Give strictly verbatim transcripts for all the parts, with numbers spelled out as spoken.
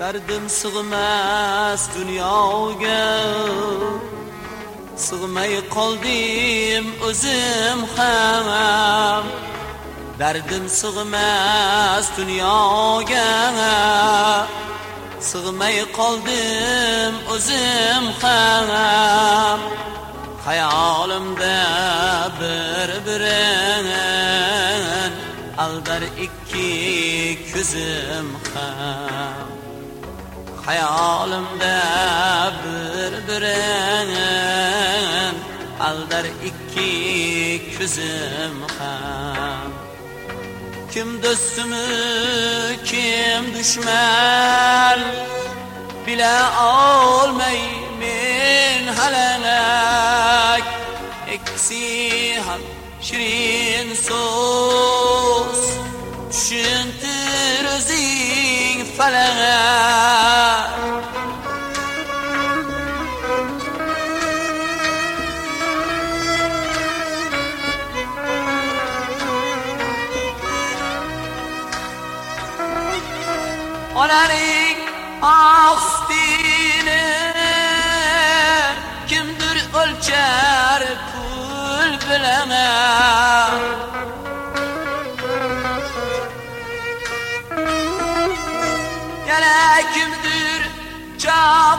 Derdim sığmaz dünyaya, sığmay kaldım özüm ham. Derdim sığmaz dünyaya, sığmay kaldım özüm ham. Hayalimde bir birin aldar iki gözüm ham. Hayalimde bir birin aldar iki gözüm ham. Kim dostumı kim düşman bile olmay men halak. Eksi ham şirin söz düşüntür özün falak. Onların astini kimdir ölçer pul bilene. Yana kimdir çok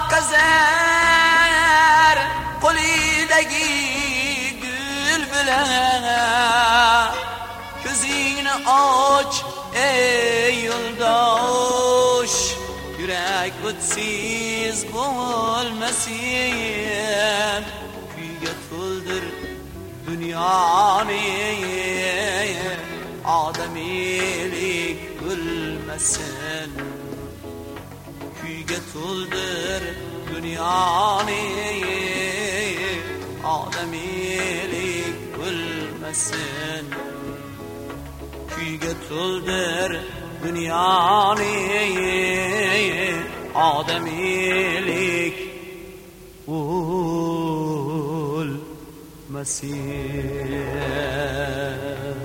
kazar kolidagi gül bilene. Gözünü aç ey yoldaş, yürek ötsiz olmasın. Kuyga tuldur dünyanı, ademilik gülmesin. Kuyga tuldur dünyanı, ademilik gülmesin. Kuyga tuldur dünyanı, ademilik ulmesin.